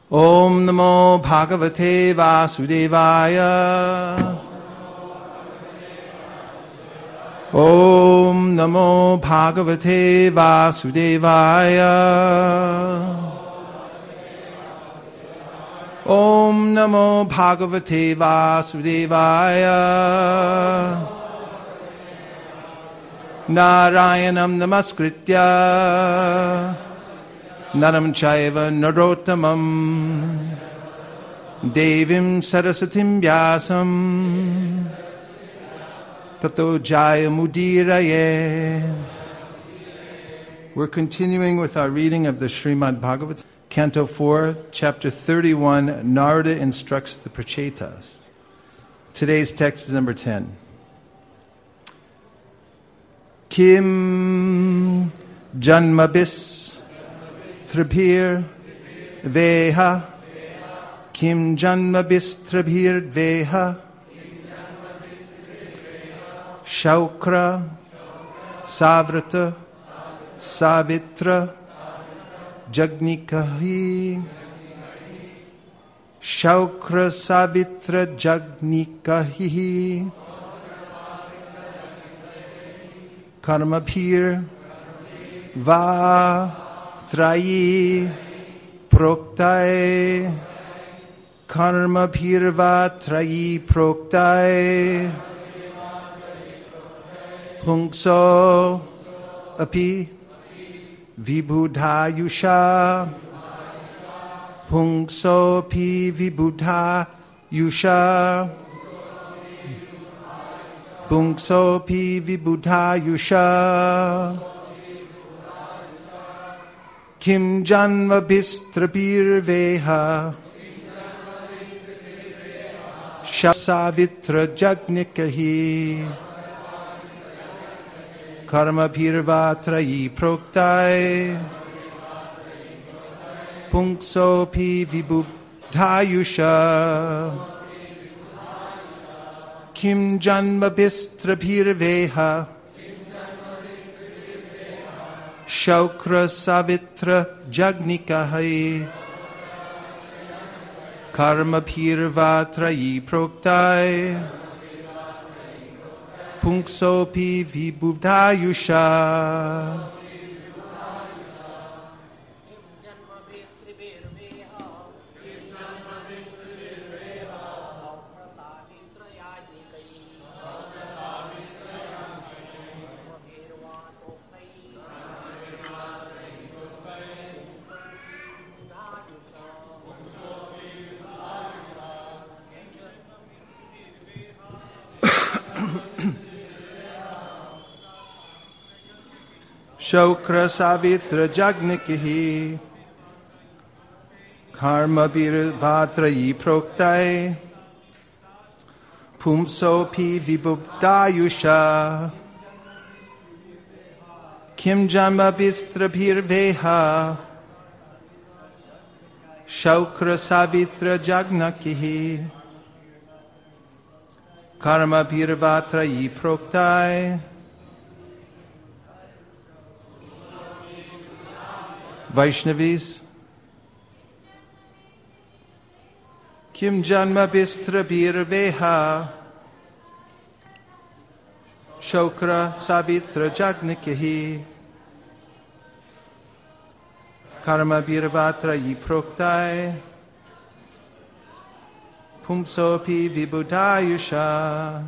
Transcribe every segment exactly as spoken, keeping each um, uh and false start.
Om Namo Bhagavate Vasudevaya. Om Namo Bhagavate Vasudevaya. Om Namo Bhagavate Vasudevaya. Narayanam Namaskritya Naram Chaiva Narottamam Devim Sarasatim Vyasam Tato Jaya Mudiraye. We're continuing with our reading of the Srimad Bhagavatam, Canto four, Chapter thirty-one, Narada instructs the Prachetas. Today's text is number ten. Kim Janmabis Trabhir Veha Kim Janmabis Trabhir Veha Shaukra Savrata Savitra Jagnikahi Shaukra Savitra Jagnikahi Karmabhir Va Trayi Proktae Karmabhir Va Trayi Proktae Pungso Api Vibhudhayusha Pungso Api Vibhudhayusha Pungso Api Vibhudhayusha Kim Janma Bistrabir Veha Shasavitra Jagnikahi Karma Bhirvatrayi Proktai Pungso Pi Vibhudhayusha Kim Janma Bistrabir Veha Shaukra Savitra Jagnikahi Karma Bhirvatrayi Proktai Pungso Pi Vibhudhayusha Shaukra Savitra Jagnikahi Karma Bhirvatrayi Proktai Pumso Pi Vibhudhayusha Kim Janma Bistrabhir Veha Shaukra Savitra Jagnikahi Karma Bhirvatrayi Proktai Vaishnavis Kim Janma Bistrabhir Veha Shokra Savitra Jagnikahi Karma Bhirvatrayi Proktai Pumsopi Vibhudhayusha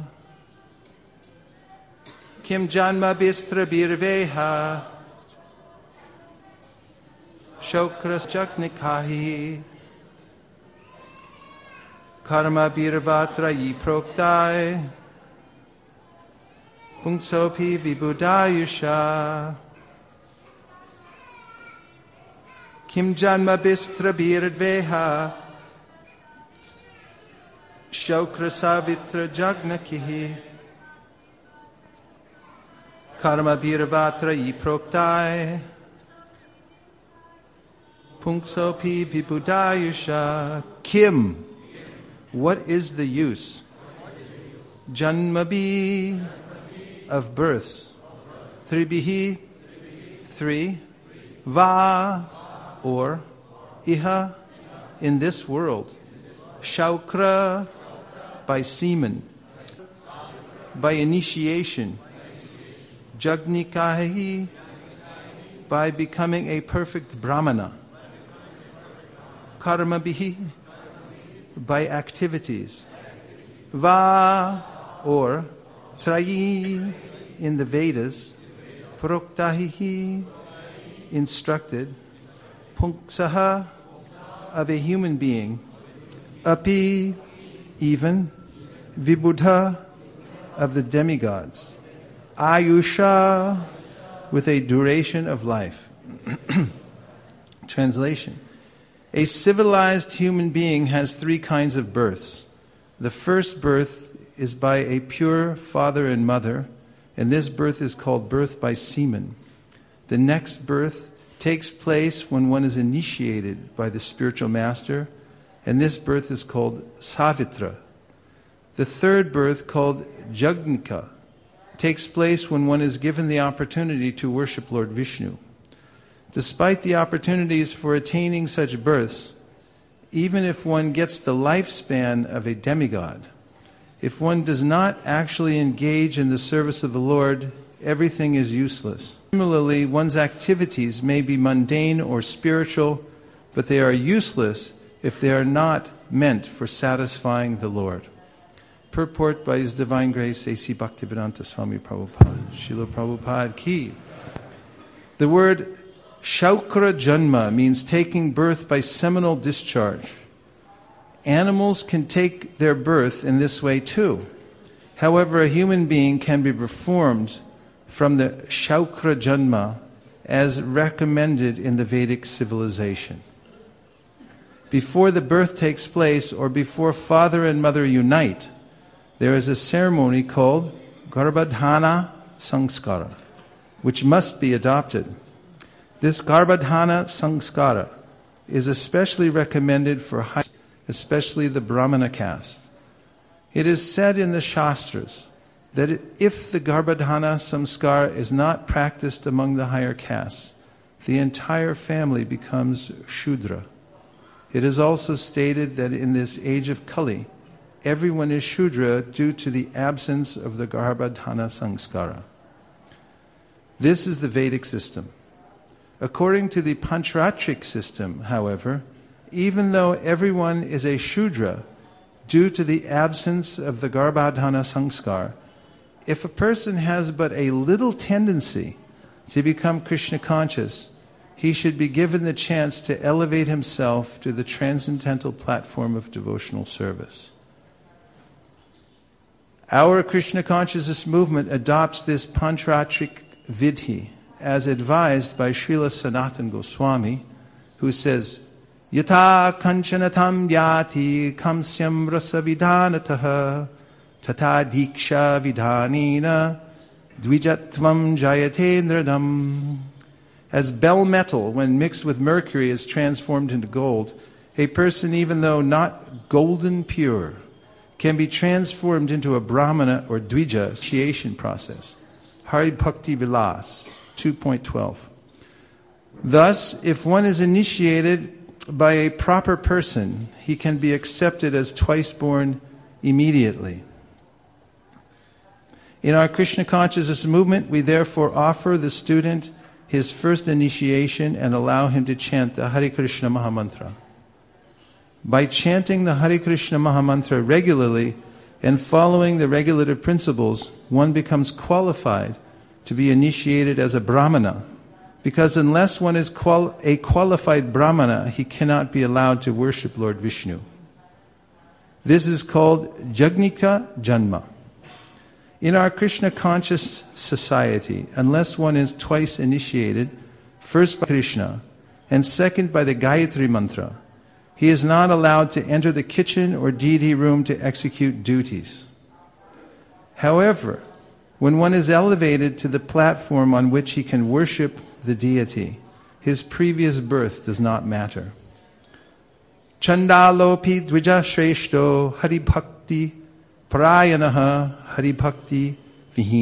Kim Janma Bistrabhir Veha Shokras Jagnikahi Karma Bhirvatrayi Proktai Pungsopi Vibhudhayusha Kim Janma Bistrabhir Veha Shokras Savitra Jagnikahi Karma Bhirvatrayi Proktai Pungsopi Vibhudhayusha. Kim, what is the use? Janmabi, of births. Tribihi, three. Va, or. Iha, in this world. Shaukra, by semen. By initiation. Jagnikahi, by becoming a perfect brahmana. Karmabihi, by activities. Va, or trayi, in the Vedas. Proktahi, instructed. Punksaha, of a human being. Api, even. Vibudha, of the demigods. Ayusha, with a duration of life. Translation. A civilized human being has three kinds of births. The first birth is by a pure father and mother, and this birth is called birth by semen. The next birth takes place when one is initiated by the spiritual master, and this birth is called Savitra. The third birth, called Jagnika, takes place when one is given the opportunity to worship Lord Vishnu. Despite the opportunities for attaining such births, even if one gets the lifespan of a demigod, if one does not actually engage in the service of the Lord, everything is useless. Similarly, one's activities may be mundane or spiritual, but they are useless if they are not meant for satisfying the Lord. Purport by His Divine Grace A C Bhaktivedanta Swami Prabhupada. Srila Prabhupada Ki. The word Shaukra Janma means taking birth by seminal discharge. Animals can take their birth in this way too. However, a human being can be reformed from the Shaukra Janma as recommended in the Vedic civilization. Before the birth takes place, or before father and mother unite, there is a ceremony called Garbhadhana Sanskara, which must be adopted. This Garbhadhana Sanskara is especially recommended for high, especially the Brahmana caste. It is said in the Shastras that if the Garbhadhana Samskara is not practiced among the higher castes, the entire family becomes Shudra. It is also stated that in this age of Kali, everyone is Shudra due to the absence of the Garbhadhana Sanskara. This is the Vedic system. According to the Pancharatric system, however, even though everyone is a Shudra due to the absence of the Garbhadhana Sanskar, if a person has but a little tendency to become Krishna conscious, he should be given the chance to elevate himself to the transcendental platform of devotional service. Our Krishna consciousness movement adopts this Pancharatric Vidhi as advised by Srila Sanatana Goswami, who says, Yata kanchanatam yati kamsyam rasa vidhanataha tata diksha vidhanina dvijatvam jayatendradam. As bell metal, when mixed with mercury, is transformed into gold, a person, even though not golden pure, can be transformed into a brahmana or dvija initiation process. Hari Bhakti Vilas, two point twelve. Thus, if one is initiated by a proper person, he can be accepted as twice born immediately. In our Krishna consciousness movement, we therefore offer the student his first initiation and allow him to chant the Hare Krishna Mahamantra. By chanting the Hare Krishna Mahamantra regularly and following the regulative principles, one becomes qualified to be initiated as a Brahmana, because unless one is qual- a qualified Brahmana, he cannot be allowed to worship Lord Vishnu. This is called Jagnika Janma. In our Krishna conscious society, unless one is twice initiated, first by Krishna and second by the Gayatri Mantra, he is not allowed to enter the kitchen or deity room to execute duties. However, when one is elevated to the platform on which he can worship the deity, his previous birth does not matter. Chandalopi dvija shreshto hari bhakti parayanaha hari bhakti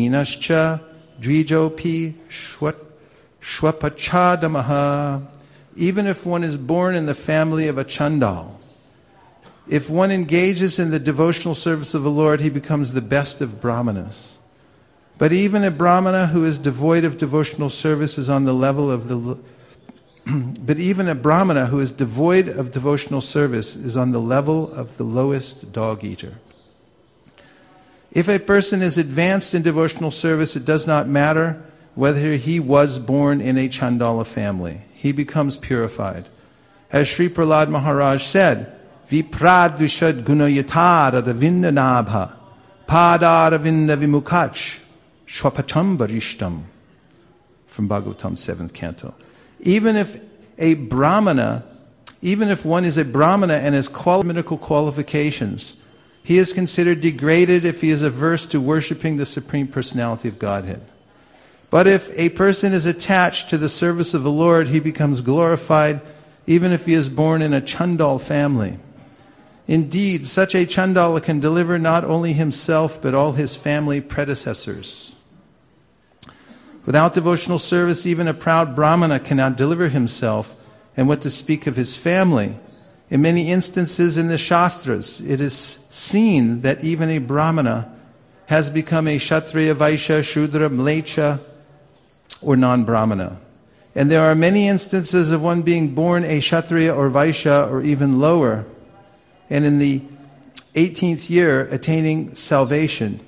vihinascha dvijopi shwapachadamaha. even if one is born in the family of a Chandal. If one engages in the devotional service of the Lord, he becomes the best of Brahmanas. But even a Brahmana who is devoid of devotional service is on the level of the... but even a Brahmana who is devoid of devotional service is on the level of the lowest dog-eater. If a person is advanced in devotional service, it does not matter whether he was born in a Chandala family. He becomes purified. As Sri Prahlad Maharaj said, Vipradvishad gunayatara ravinda nabha padara vinda vimukach shwapacham varishtam, from Bhagavatam seventh canto. Even if a Brahmana, even if one is a Brahmana and has medical qualifications, he is considered degraded if he is averse to worshipping the Supreme Personality of Godhead. But if a person is attached to the service of the Lord, he becomes glorified even if he is born in a Chandal family. Indeed, such a Chandala can deliver not only himself but all his family predecessors. Without devotional service, even a proud Brahmana cannot deliver himself, and what to speak of his family. In many instances in the Shastras, it is seen that even a Brahmana has become a Kshatriya, Vaishya, Shudra, Mlecha, or non-Brahmana. And there are many instances of one being born a Kshatriya or Vaishya or even lower, and in the eighteenth year attaining salvation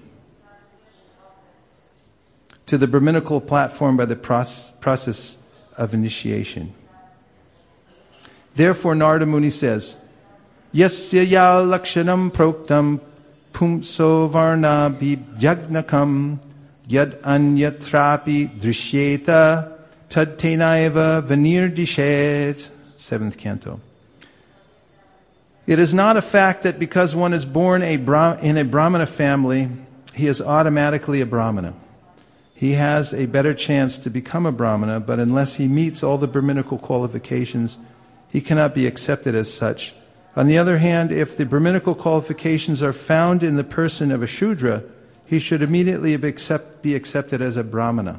to the Brahminical platform by the process of initiation. Therefore, Narada Muni says, Yasya ya lakshanam proktam pumso varna bibhyagnakam yad anyatrapi drishyeta tad tenaiva vanirdishet. Seventh canto. It is not a fact that because one is born a Bra- in a Brahmana family, he is automatically a Brahmana. He has a better chance to become a Brahmana, but unless he meets all the Brahminical qualifications, he cannot be accepted as such. On the other hand, if the Brahminical qualifications are found in the person of a Shudra, he should immediately be, accept, be accepted as a Brahmana.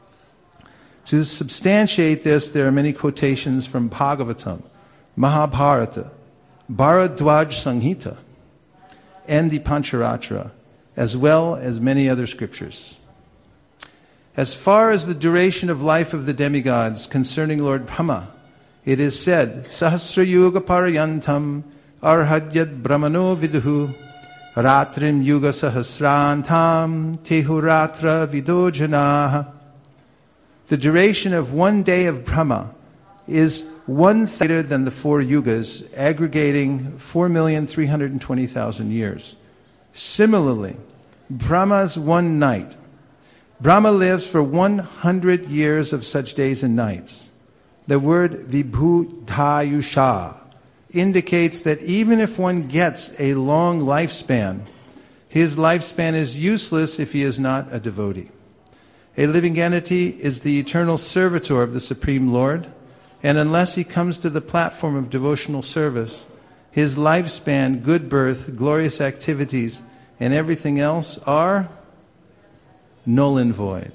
To substantiate this, there are many quotations from Bhagavatam, Mahabharata, Bharadwaj Sanghita, and the Pancharatra, as well as many other scriptures. As far as the duration of life of the demigods concerning Lord Brahma, it is said, Sahasra Yuga Parayantam Arhadyad Brahmano Viduhu Ratrim Yuga Sahasrantam Tehuratra Vidojanaha. The duration of one day of Brahma is one greater than the four yugas, aggregating four million three hundred twenty thousand years. Similarly, Brahma's one night. Brahma lives for one hundred years of such days and nights. The word vibhutayusha indicates that even if one gets a long lifespan, his lifespan is useless if he is not a devotee. A living entity is the eternal servitor of the Supreme Lord, and unless he comes to the platform of devotional service, his lifespan, good birth, glorious activities, and everything else are null and void.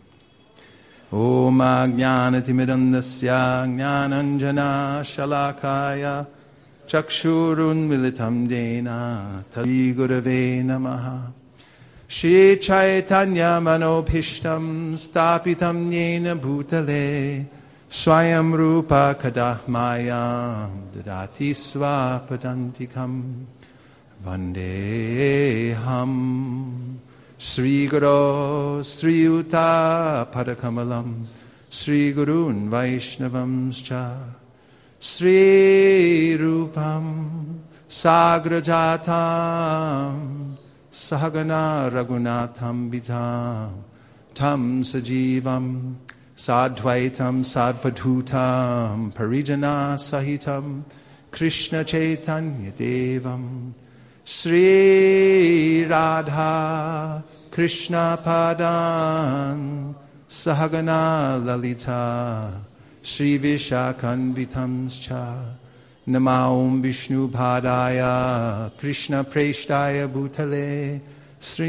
Om Ajnanatimidandasya Jnananjana Shalakaya Chakshurun Militam Dena Tavi Gurave Namaha Shri Chaitanya Manobhishtam Stapitam Yena Bhutale Swayam Rupa Kadahmayam Dadati Swapadantikam Vandeham Sri Guru Sri Yuta Padakamalam Sri Gurun Vaishnavamscha Sri Rupam Sagrajatam Sahagana Raghunatham Vitam Tam Sajivam Sadvaitam Sadvadhutam Parijana Sahitam Krishna Chaitanya Devam Sri Radha Krishna Padan Sahagana Lalita Sri Vishakanvitamscha Namaum Vishnu Padaya Krishna Preshtaya Bhutale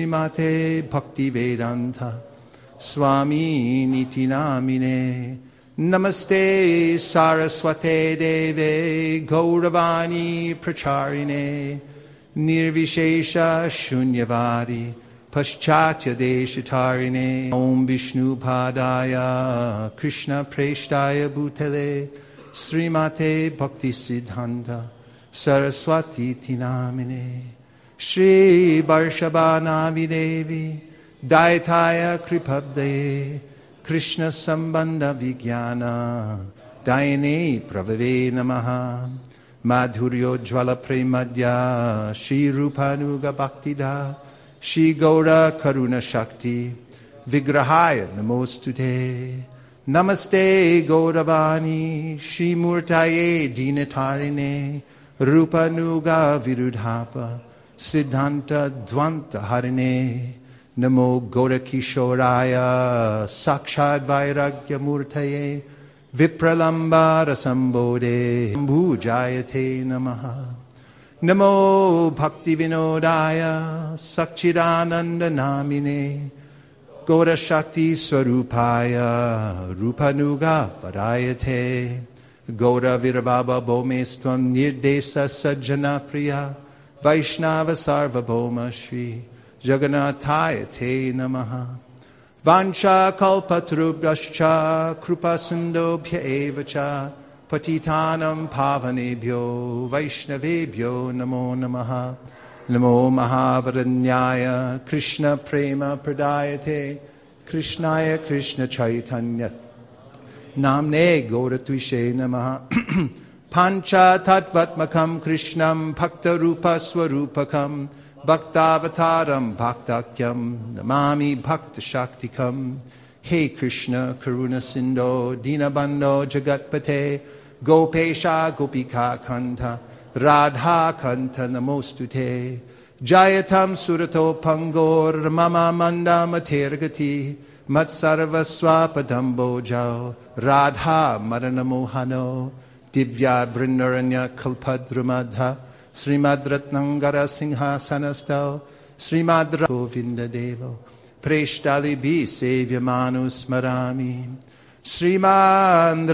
Srimate Bhakti Vedanta Swami Niti Namine Namaste Saraswate Deve Gauravani Pracharine Nirvishesha Shunyavadi Paschatya Deshatarine Om Vishnu Padaya Krishna Preshtaya Bhutale Srimate Bhakti Siddhanta Saraswati Tinamine Shri Varshabhanavi Devi Daitaya Kripabdaye Krishna Sambandha Vijnana Dayane Pravave Namaha Madhuryo Jvala Premadya Shri Rupanuga Bhaktida Shri Gaura Karuna Shakti Vigrahaya Namostute Namaste Gauravani Shri Murtaye Dinatarine Rupanuga Virudhapa Siddhanta Dvanta Harine Namo Gaurakishoraya Sakshad Vairagya Murtaye Vipralamba Rasambode Bhujayate Namaha Namo Bhakti Vinodaya Sakchidananda Namine Gaura Shakti Swarupaya Rupanuga Varayate Gaura Virabhava Bhomestvam Nirdesa Sajjana Priya Vaishnava Sarvabhoma Shri Jagannathaya Te Namaha Vancha Kalpatarubhyascha Krupasindobhya Evacha Patitanam Pavanebhyo Vaishnavebhyo Namo Namaha Namo Mahavaranyaya Krishna Prema Pradayate Krishnaya Krishna Chaitanya Namne Gauratvishe Namaha Pancha Tattvatmakam Krishnam Bhakta Rupa Swarupakam Bhaktavataram Bhaktakyam Namami Bhakta Shaktikam Hey Krishna Karuna Sindho Dinabandho Jagatpate Gopesha Gopika Kanta Radha Kanta Namostute Jayatam Surato Pangor Mama Manda Matergati Matsarva Swapadambo Jao Radha Maranamohano Divya Vrindaranya Kalpadramadha Srimad Ratnangara Singha Sanastao Srimad Govinda Devo Preshtali Bi Sevyamanu Smarami Srimad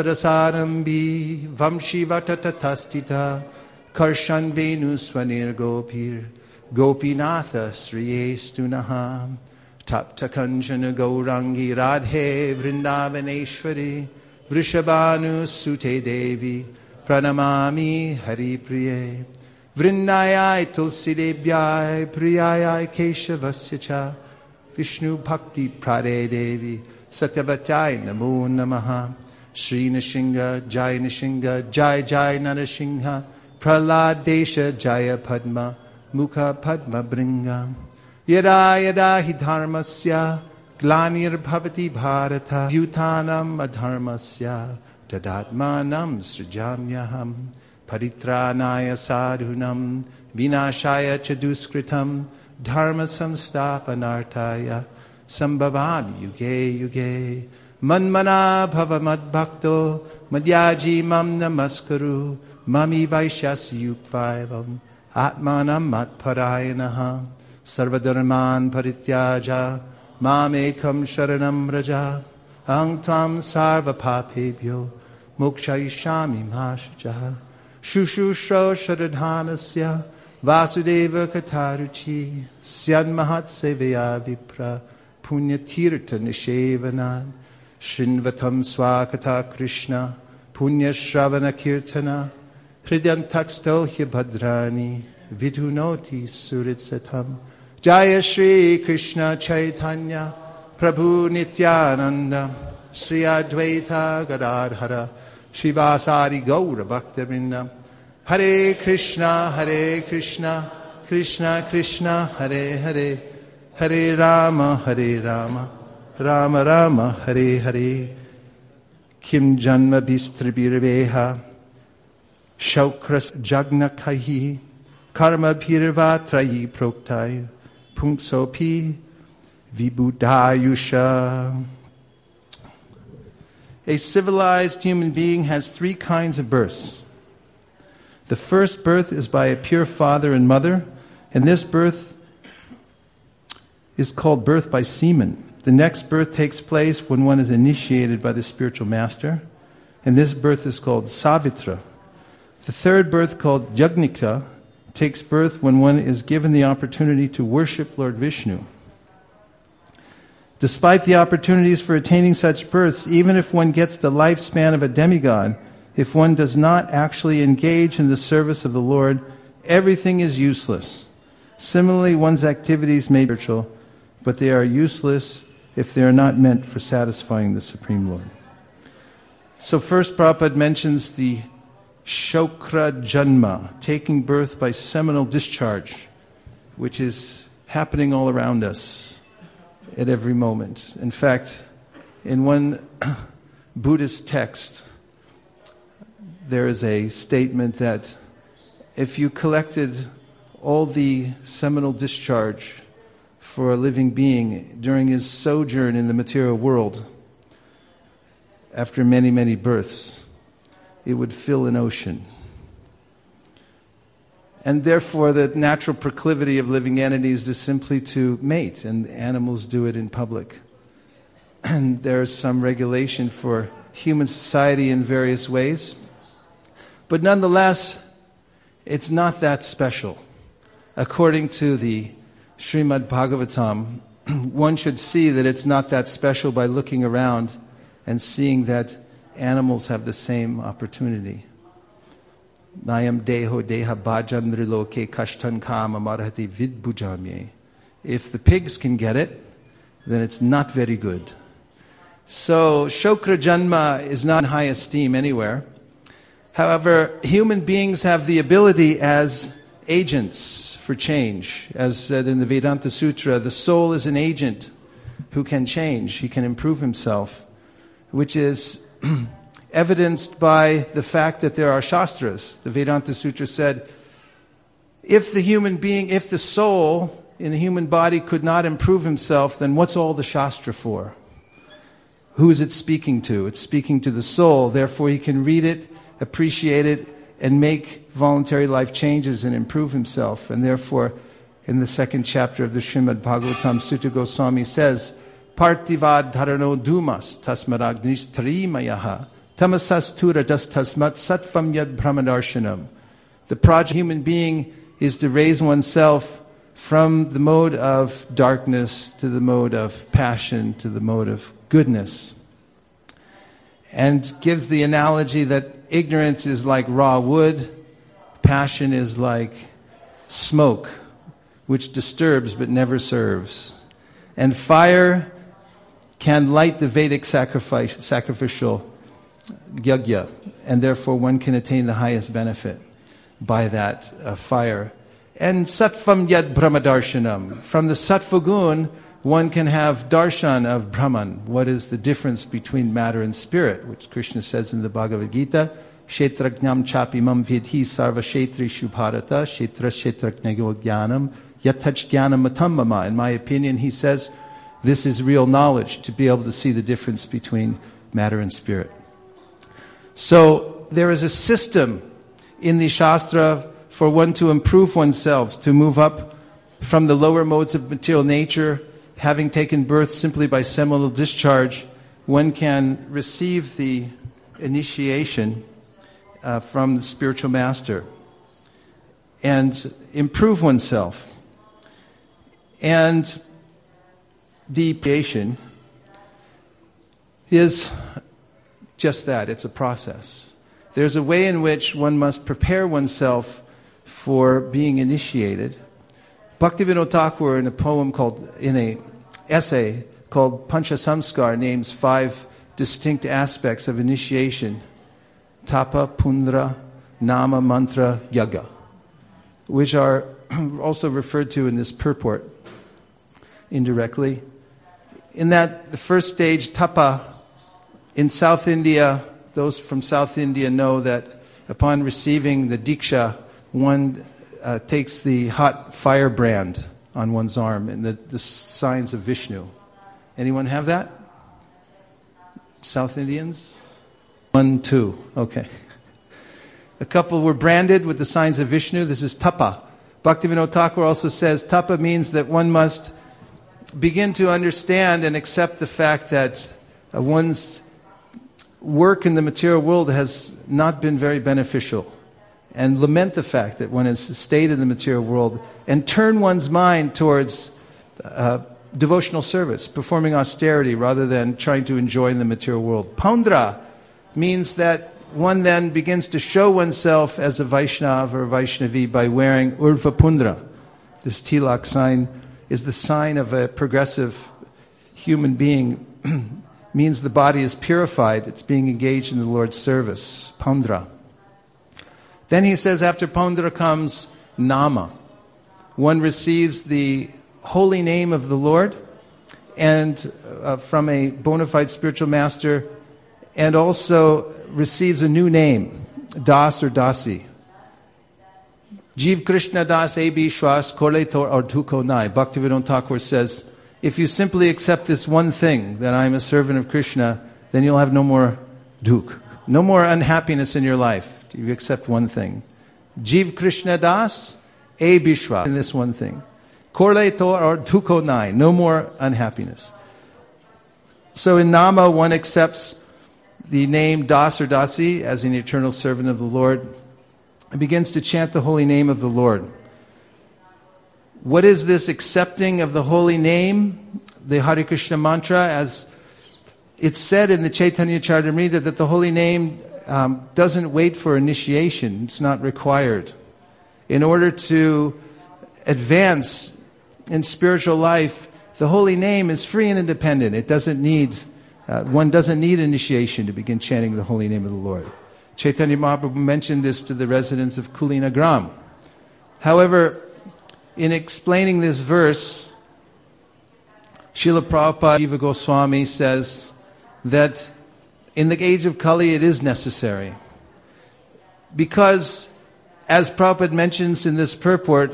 Rasarasarambi Vamshi Vatatatastita Karshan Venu Swanir Gopir Gopinatha Sriyestunaha Tapta Kanjana Gaurangi Radhe Vrindavaneshwari Vrishabhanu Sute Devi Pranamami Hari Priye Vrindayai Tulsi Devyai Priyayai Keshavasya Cha Vishnu Bhakti Prade Devi Satyavatai Namo Namaha Shri Nishinga Jai Nishinga Jai Jai Narasingha Pralad Desha Jaya Padma Mukha Padma Bringa Yada Yada Hi Dharmasya Glanir Bhavati Bharata Bhutanam Adharmasya Tadatmanam Srijamyaham Paritranaya Sadhunam Vinashaya Chaduskritam Dharma Samstapanartaya Sambhavam Yuge Yuge Manmana Bhava Madbhakto Madhyaji Mam Namaskaru Mami Vaishyas Yukvaivam Atmanam Matparayanaha Sarvadharman Parityaja Mamekam Sharanam Raja Ang Tvam Sarva Papebhyo Mokshayishami Mashaja Shushushro Sharadhanasya Vasudeva Kataruchi Syan Mahat Sevaya Vipra Punyatirtha Nishevanan Shinvatam Swakata Krishna Punya Shravana Kirtana Hridyantaksto Hyabhadrani Vidhunoti Suritsatam Jaya Shri Krishna Chaitanya Prabhu Nityananda Sri Advaita Gadadhara Shivasari Gaura Bhaktivinoda Hare Krishna Hare Krishna Krishna Krishna Hare Hare Hare Rama Hare Rama Rama Rama Hare Hare Kim Janma Bistribirveha Shaukras Jagnakahi Karma Bhirvatrayi Proktai Punksopi Vibhudayusha. A civilized human being has three kinds of births. The first birth is by a pure father and mother, and this birth is called birth by semen. The next birth takes place when one is initiated by the spiritual master, and this birth is called Savitra. The third birth, called Yajnika, takes birth when one is given the opportunity to worship Lord Vishnu. Despite the opportunities for attaining such births, even if one gets the lifespan of a demigod, if one does not actually engage in the service of the Lord, everything is useless. Similarly, one's activities may be spiritual, but they are useless if they are not meant for satisfying the Supreme Lord. So first, Prabhupada mentions the Shokra Janma, taking birth by seminal discharge, which is happening all around us at every moment. In fact, in one Buddhist text, there is a statement that if you collected all the seminal discharge for a living being during his sojourn in the material world, after many, many births, it would fill an ocean. And therefore, the natural proclivity of living entities is simply to mate, and animals do it in public. And there's some regulation for human society in various ways. But nonetheless, it's not that special. According to the Srimad Bhagavatam, one should see that it's not that special by looking around and seeing that animals have the same opportunity. Nayam deho deha bhajandriloke kashtan kama marhati vidbhujamye. If the pigs can get it, then it's not very good. So Shokra Janma is not in high esteem anywhere. However, human beings have the ability as agents for change. As said in the Vedanta Sutra, the soul is an agent who can change, he can improve himself, which is evidenced by the fact that there are Shastras. The Vedanta Sutra said, if the human being, if the soul in the human body could not improve himself, then what's all the Shastra for? Who is it speaking to? It's speaking to the soul. Therefore, he can read it, appreciate it, and make voluntary life changes and improve himself. And therefore, in the second chapter of the Srimad Bhagavatam, Sutta Goswami says, Partivad dharano dumas tasmaragnish tarimayaha tamasastura das tasmat satvam yad brahmadarshanam. The project of the human being is to raise oneself from the mode of darkness to the mode of passion to the mode of goodness. And gives the analogy that ignorance is like raw wood, passion is like smoke, which disturbs but never serves. And fire can light the Vedic sacrifice, sacrificial yajna, and therefore one can attain the highest benefit by that uh, fire. And sattvam yad brahmadarshanam. From the sattva gun, one can have darshan of Brahman. What is the difference between matter and spirit? Which Krishna says in the Bhagavad Gita, Kshetrajnam chapi mam vidhi sarva kshetrishu bharata kshetra kshetrajnyo jnanam yatach jnanam matam mama. In my opinion, he says, this is real knowledge, to be able to see the difference between matter and spirit. So there is a system in the Shastra for one to improve oneself, to move up from the lower modes of material nature. Having taken birth simply by seminal discharge, one can receive the initiation uh, from the spiritual master and improve oneself. And the creation is just that, it's a process. There's a way in which one must prepare oneself for being initiated. Bhaktivinoda Thakur, in a poem called, in a essay called Pancha Samskar, names five distinct aspects of initiation: tapa, pundra, nama, mantra, yaga, which are also referred to in this purport indirectly. In that, the first stage, tapa, in South India, those from South India know that upon receiving the diksha, one uh, takes the hot firebrand on one's arm and the, the signs of Vishnu. Anyone have that? South Indians? One, two. Okay. A couple were branded with the signs of Vishnu. This is tapa. Bhaktivinoda Thakur also says tapa means that one must begin to understand and accept the fact that uh, one's work in the material world has not been very beneficial, and lament the fact that one has stayed in the material world, and turn one's mind towards uh, devotional service, performing austerity rather than trying to enjoy in the material world. Paundra means that one then begins to show oneself as a Vaishnava or Vaishnavi by wearing Urva Pundra. This tilak sign is the sign of a progressive human being. Means the body is purified. It's being engaged in the Lord's service. Paundra. Then he says after Paundra comes Nama. One receives the holy name of the Lord and uh, from a bona fide spiritual master, and also receives a new name, Das or Dasi. Jiv Krishna Das A B Shwas Korle Tor Ardhuko Nai. Bhaktivinoda Thakur says, if you simply accept this one thing, that I am a servant of Krishna, then you'll have no more duk, no more unhappiness in your life. You accept one thing. Jiv Krishna Das A B Shwas. In this one thing. Korle Tor Ardhuko Nai. No more unhappiness. So in Nama, one accepts the name Das or Dasi as an eternal servant of the Lord, and begins to chant the holy name of the Lord. What is this accepting of the holy name, the Hare Krishna mantra? As it's said in the Chaitanya Charitamrita that the holy name um, doesn't wait for initiation. It's not required. In order to advance in spiritual life, the holy name is free and independent. It doesn't need Uh, one doesn't need initiation to begin chanting the holy name of the Lord. Chaitanya Mahaprabhu mentioned this to the residents of Kulina Gram. However, in explaining this verse, Srila Prabhupada Jiva Goswami says that in the age of Kali it is necessary. Because, as Prabhupada mentions in this purport,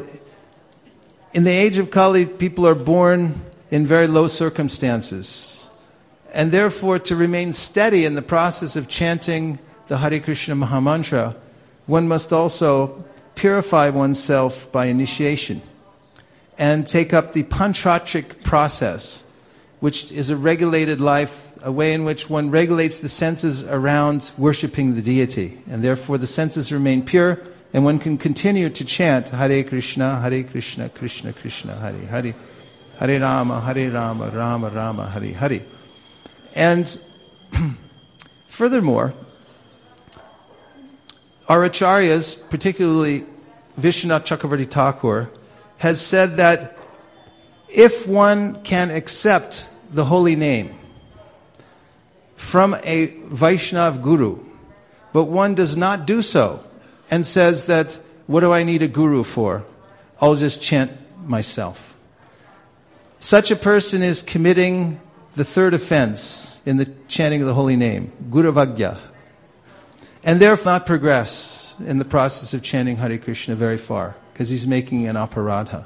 in the age of Kali people are born in very low circumstances. And therefore, to remain steady in the process of chanting the Hare Krishna Mahamantra, one must also purify oneself by initiation and take up the panchatric process, which is a regulated life, a way in which one regulates the senses around worshipping the deity. And therefore, the senses remain pure, and one can continue to chant Hare Krishna, Hare Krishna, Krishna Krishna, Hare Hare, Hare Rama, Hare Rama, Rama Rama, Hare Hare. And furthermore, our acharyas, particularly Vishwanath Chakravarti Thakur, has said that if one can accept the holy name from a Vaishnav guru, but one does not do so and says that, what do I need a guru for? I'll just chant myself. Such a person is committing the third offense in the chanting of the holy name, Guravagya, and therefore not progress in the process of chanting Hare Krishna very far, because he's making an aparadha.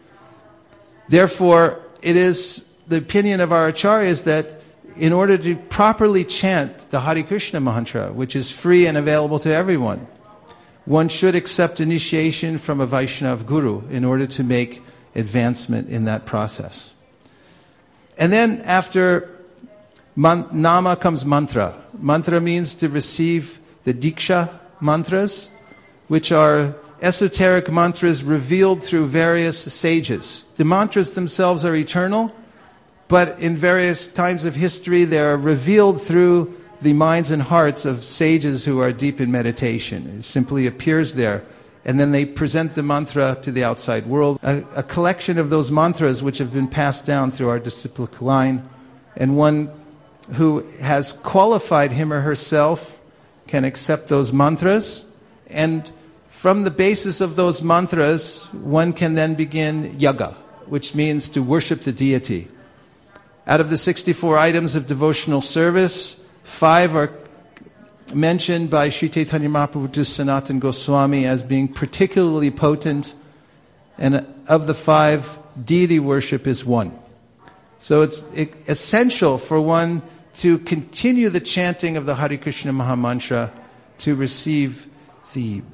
Therefore, it is the opinion of our acharyas that in order to properly chant the Hare Krishna mantra, which is free and available to everyone, one should accept initiation from a Vaishnav guru in order to make advancement in that process. And then after man, Nama comes mantra. Mantra means to receive the Diksha mantras, which are esoteric mantras revealed through various sages. The mantras themselves are eternal, but in various times of history they are revealed through the minds and hearts of sages who are deep in meditation. It simply appears there. And then they present the mantra to the outside world. A, a collection of those mantras which have been passed down through our disciplic line. And one who has qualified him or herself can accept those mantras. And from the basis of those mantras, one can then begin yaga, which means to worship the deity. Out of the sixty-four items of devotional service, five are mentioned by Sri Chaitanya Mahaprabhu to Sanatana Goswami as being particularly potent, and of the five, deity worship is one. So it's essential for one to continue the chanting of the Hare Krishna Mahamantra to receive the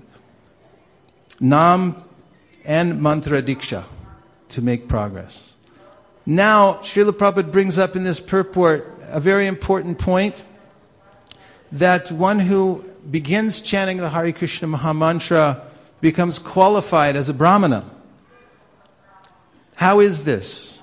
Nam and Mantra Diksha to make progress. Now, Srila Prabhupada brings up in this purport a very important point, that one who begins chanting the Hare Krishna Mahamantra becomes qualified as a Brahmana. How is this?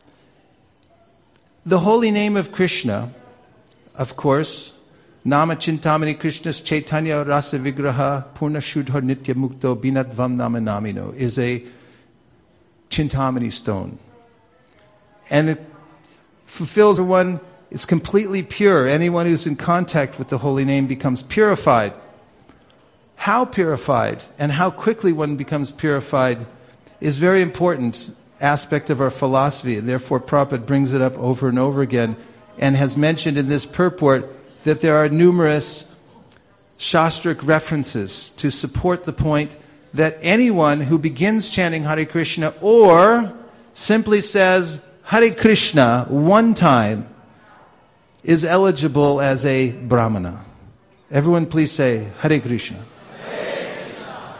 The holy name of Krishna, of course, Nama Chintamani Krishna's Chaitanya Rasa Vigraha Purna Shuddha Nitya Mukto Binadvam Nama Namino, is a Chintamani stone. And it fulfills one, it's completely pure. Anyone who's in contact with the holy name becomes purified. How purified and how quickly one becomes purified is very important aspect of our philosophy, and therefore Prabhupada brings it up over and over again and has mentioned in this purport that there are numerous shastric references to support the point that anyone who begins chanting Hare Krishna or simply says Hare Krishna one time is eligible as a Brahmana. Everyone please say Hare Krishna. Hare Krishna.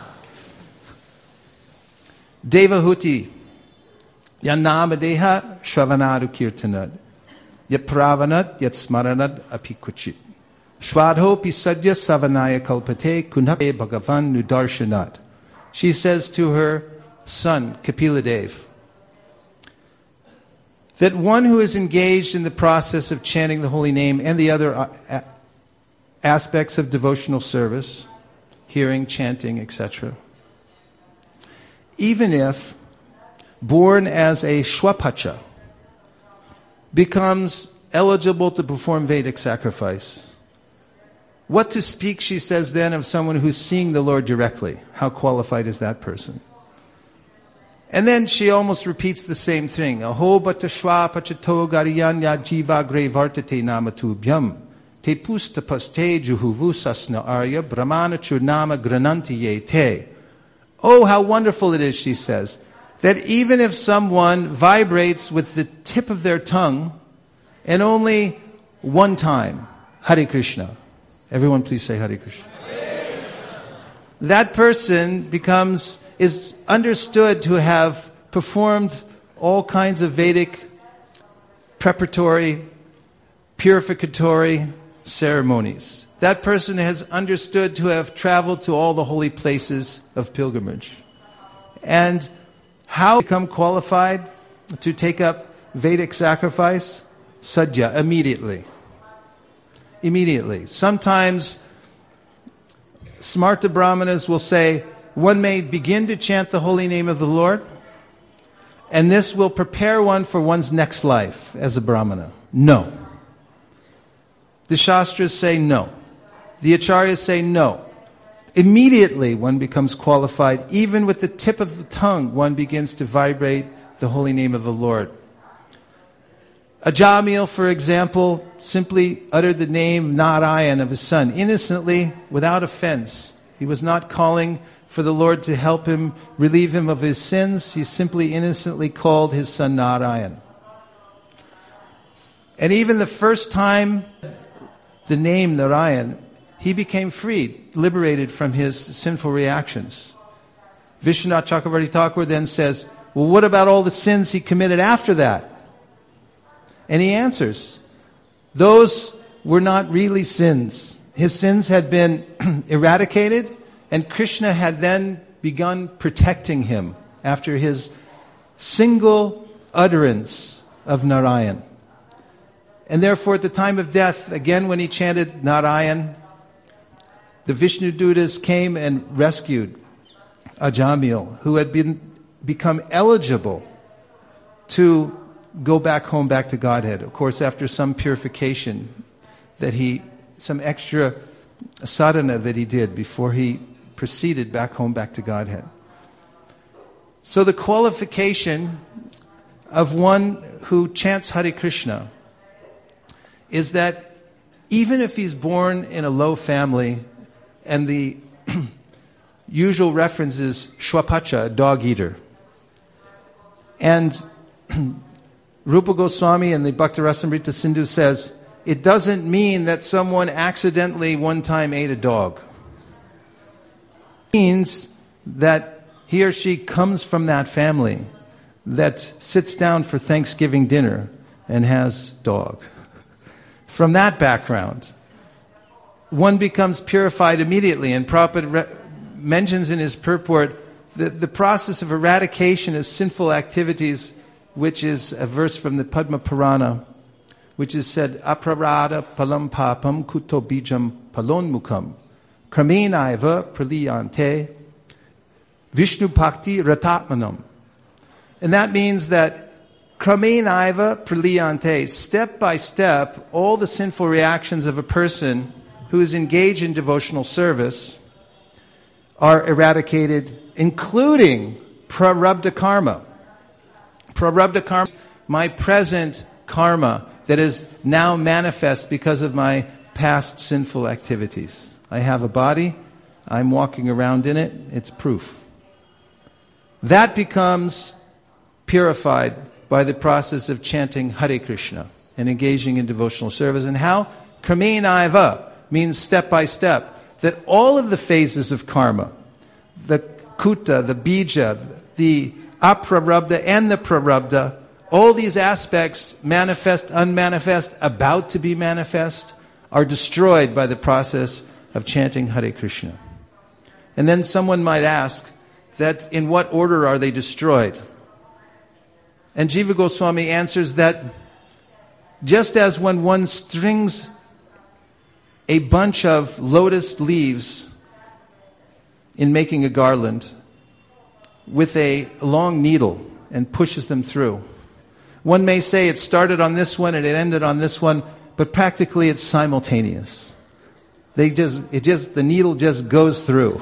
Devahuti Yanamadeha Shravanaru Kirtanad Yat Pravanat Yat Smaranad Apikuchit Shwadho Pisadya Savanaya Kalpate Kunhape Bhagavan Nudarshanat. She says to her son, Kapiladev, that one who is engaged in the process of chanting the holy name and the other aspects of devotional service, hearing, chanting, et cetera, even if born as a Shwapacha, becomes eligible to perform Vedic sacrifice. What to speak, she says then, of someone who's seeing the Lord directly? How qualified is that person? And then she almost repeats the same thing. Aho bata Shwapachato gariyanya jiva gre vartate namatubhyam te pusta paste juhuvu sasna arya brahmana churnama grananti ye te. Oh, how wonderful it is, she says, that even if someone vibrates with the tip of their tongue and only one time, Hare Krishna. Everyone please say Hare Krishna. Hare Krishna. That person becomes, is understood to have performed all kinds of Vedic preparatory, purificatory ceremonies. That person has understood to have traveled to all the holy places of pilgrimage. And how become qualified to take up Vedic sacrifice? Sadhya, immediately. Immediately. Sometimes Smarta Brahmanas will say, one may begin to chant the holy name of the Lord, and this will prepare one for one's next life as a Brahmana. No. The Shastras say no. The Acharyas say no. Immediately one becomes qualified. Even with the tip of the tongue, one begins to vibrate the holy name of the Lord. Ajamil, for example, simply uttered the name Narayan of his son, innocently, without offense. He was not calling for the Lord to help him, relieve him of his sins. He simply innocently called his son Narayan. And even the first time the name Narayan, he became freed, liberated from his sinful reactions. Vishwanath Chakravarti Thakur then says, well, what about all the sins he committed after that? And he answers, those were not really sins. His sins had been eradicated, and Krishna had then begun protecting him after his single utterance of Narayan. And therefore, at the time of death, again when he chanted Narayan, the Vishnu Dutas came and rescued Ajamil, who had been become eligible to go back home, back to Godhead. Of course, after some purification that he, some extra sadhana that he did before he proceeded back home, back to Godhead. So the qualification of one who chants Hare Krishna is that even if he's born in a low family, and the usual reference is Shwapacha, a dog eater. And Rupa Goswami in the Bhaktarasamrita Sindhu says, it doesn't mean that someone accidentally one time ate a dog. It means that he or she comes from that family. that sits down for Thanksgiving dinner and has dog. From that background, one becomes purified immediately. And Prabhupada re- mentions in his purport the, the process of eradication of sinful activities, which is a verse from the Padma Purana, which is said, Aprarada palam papam kuto bijam palonmukam kraminaiva praliyante Vishnu Bhakti Ratatmanam. And that means that kraminaiva praliyante, step by step, all the sinful reactions of a person who is engaged in devotional service are eradicated, including prarabdha karma. Prarabdha karma, my present karma that is now manifest because of my past sinful activities. I have a body, I'm walking around in it, it's proof. That becomes purified by the process of chanting Hare Krishna and engaging in devotional service. And how? Kraminaiva means step by step. That all of the phases of karma, the kuta, the bija, the aprarabdha and the prarabdha, all these aspects, manifest, unmanifest, about to be manifest, are destroyed by the process of chanting Hare Krishna. And then someone might ask that in what order are they destroyed? And Jiva Goswami answers that just as when one strings a bunch of lotus leaves in making a garland with a long needle and pushes them through, one may say it started on this one and it ended on this one, but practically it's simultaneous. They just, it just, the needle just goes through.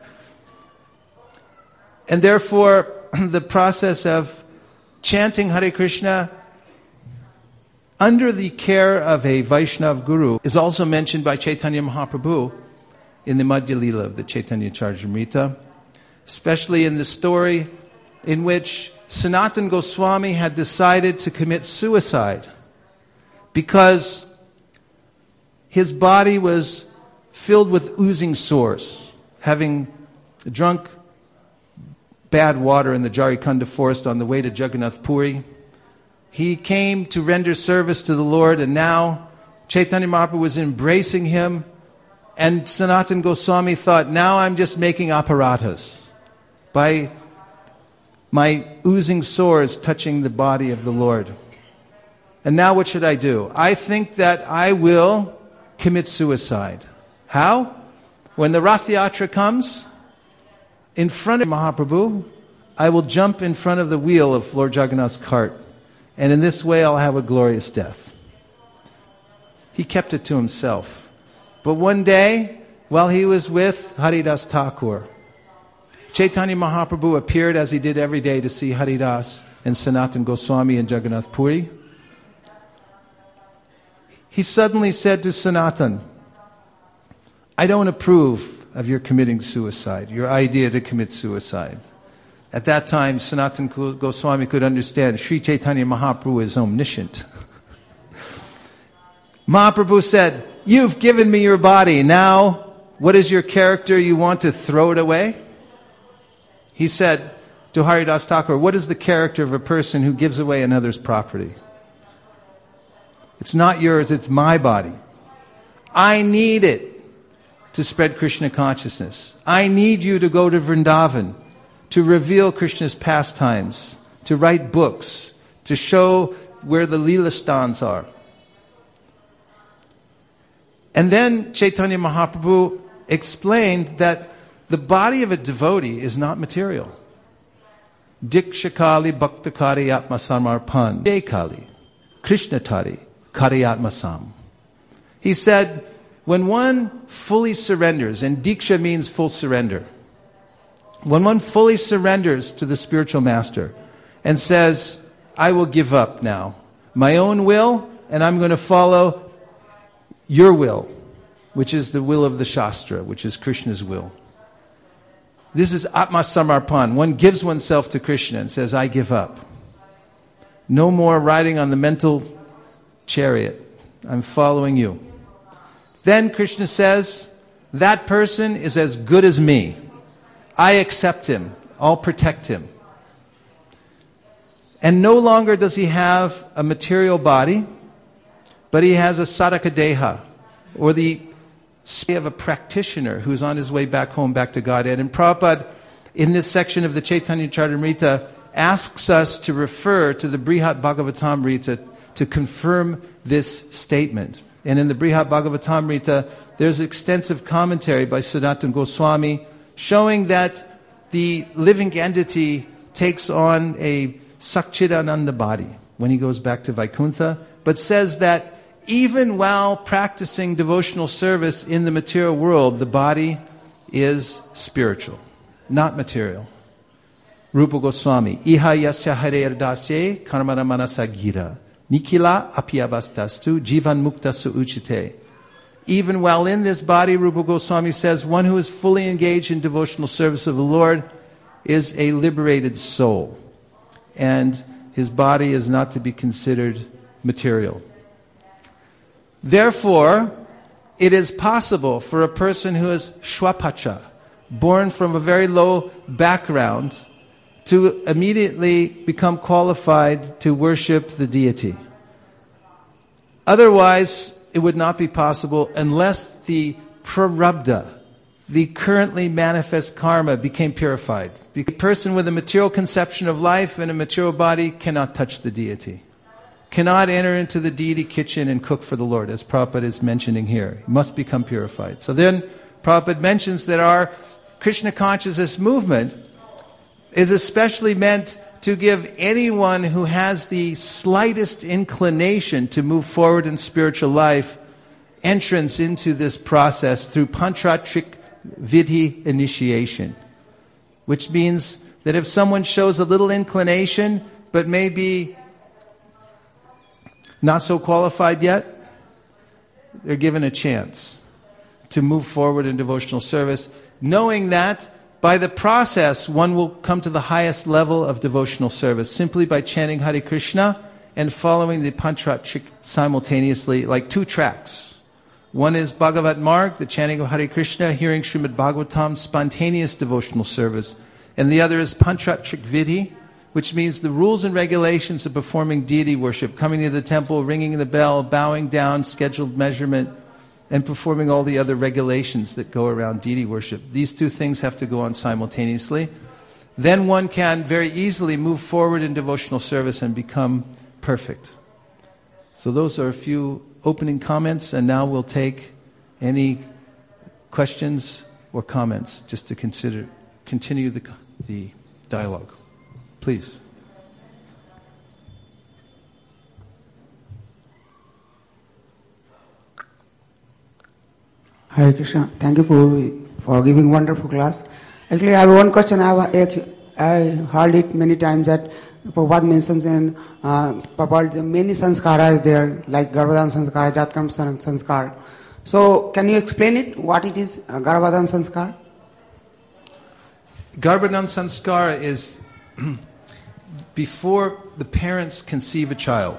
And therefore, the process of chanting Hare Krishna under the care of a Vaishnav guru is also mentioned by Chaitanya Mahaprabhu in the Madhya Lila of the Chaitanya Charitamrita, especially in the story in which Sanatana Goswami had decided to commit suicide because his body was filled with oozing sores, having drunk bad water in the Jarikanda forest on the way to Jagannath Puri. He came to render service to the Lord, and now Chaitanya Mahaprabhu was embracing him, and Sanatana Goswami thought, now I'm just making aparatas by my oozing sores touching the body of the Lord. And now what should I do? I think that I will commit suicide. How? When the Rath Yatra comes, in front of Mahaprabhu, I will jump in front of the wheel of Lord Jagannath's cart. And in this way I'll have a glorious death. He kept it to himself. But one day, while he was with Haridas Thakur, Chaitanya Mahaprabhu appeared as he did every day to see Haridas and Sanatana Goswami in Jagannath Puri. He suddenly said to Sanatana, I don't approve of your committing suicide, your idea to commit suicide. At that time, Sanatana Goswami could understand Sri Chaitanya Mahaprabhu is omniscient. Mahaprabhu said, you've given me your body. Now, what is your character? You want to throw it away? He said to Haridas Thakur, what is the character of a person who gives away another's property? It's not yours, it's my body. I need it to spread Krishna consciousness. I need you to go to Vrindavan, to reveal Krishna's pastimes, to write books, to show where the Leela stands are. And then Chaitanya Mahaprabhu explained that the body of a devotee is not material. Dikshakali bhaktakari atma samarpan dekali krishnatari kari atma sam. He said, when one fully surrenders, and diksha means full surrender, when one fully surrenders to the spiritual master and says, I will give up now my own will and I'm going to follow your will, which is the will of the Shastra, which is Krishna's will. This is Atma Samarpan. One gives oneself to Krishna and says, I give up. No more riding on the mental chariot. I'm following you. Then Krishna says, that person is as good as me. I accept him. I'll protect him. And no longer does he have a material body, but he has a sadhaka-deha, or the state of a practitioner who's on his way back home, back to Godhead. And Prabhupada, in this section of the Chaitanya Charitamrita, asks us to refer to the Brihat Bhagavatamrita to confirm this statement. And in the Brihat Bhagavatamrita, there's extensive commentary by Sanatana Goswami showing that the living entity takes on a Sakchidananda body when he goes back to Vaikuntha, but says that even while practicing devotional service in the material world, the body is spiritual, not material. Rupa Goswami, Iha yasya hare ardasye karmana manasa gira, nikila apyavastastu jivan muktasu uchite. Even while in this body, Rupa Goswami says, one who is fully engaged in devotional service of the Lord is a liberated soul. And his body is not to be considered material. Therefore, it is possible for a person who is shwapacha, born from a very low background, to immediately become qualified to worship the deity. Otherwise, it would not be possible unless the prarabdha, the currently manifest karma, became purified. A person with a material conception of life and a material body cannot touch the deity, cannot enter into the deity kitchen and cook for the Lord, as Prabhupada is mentioning here. He must become purified. So then Prabhupada mentions that our Krishna consciousness movement is especially meant to give anyone who has the slightest inclination to move forward in spiritual life entrance into this process through Panchratrik Vidhi initiation. Which means that if someone shows a little inclination, but maybe not so qualified yet, they're given a chance to move forward in devotional service, knowing that by the process one will come to the highest level of devotional service, simply by chanting Hare Krishna and following the Panchratrik simultaneously, like two tracks. One is Bhagavat Marg, the chanting of Hare Krishna, hearing Srimad Bhagavatam, spontaneous devotional service. And the other is Panchratrik Vidhi, which means the rules and regulations of performing deity worship, coming to the temple, ringing the bell, bowing down, scheduled measurement, and performing all the other regulations that go around deity worship. These two things have to go on simultaneously. Then one can very easily move forward in devotional service and become perfect. So those are a few opening comments, and now we'll take any questions or comments just to consider, continue the, the dialogue. Please. Hare Krishna. Thank you for for giving wonderful class. Actually, I have one question. I, have, I heard it many times that Prabhupada mentions in uh, Prabhupada many sanskaras there, like Garbhadan sanskar, Jatkam sanskar. So, can you explain it? What it is, uh, Garbhadan sanskar? Garbhadan sanskar is before the parents conceive a child.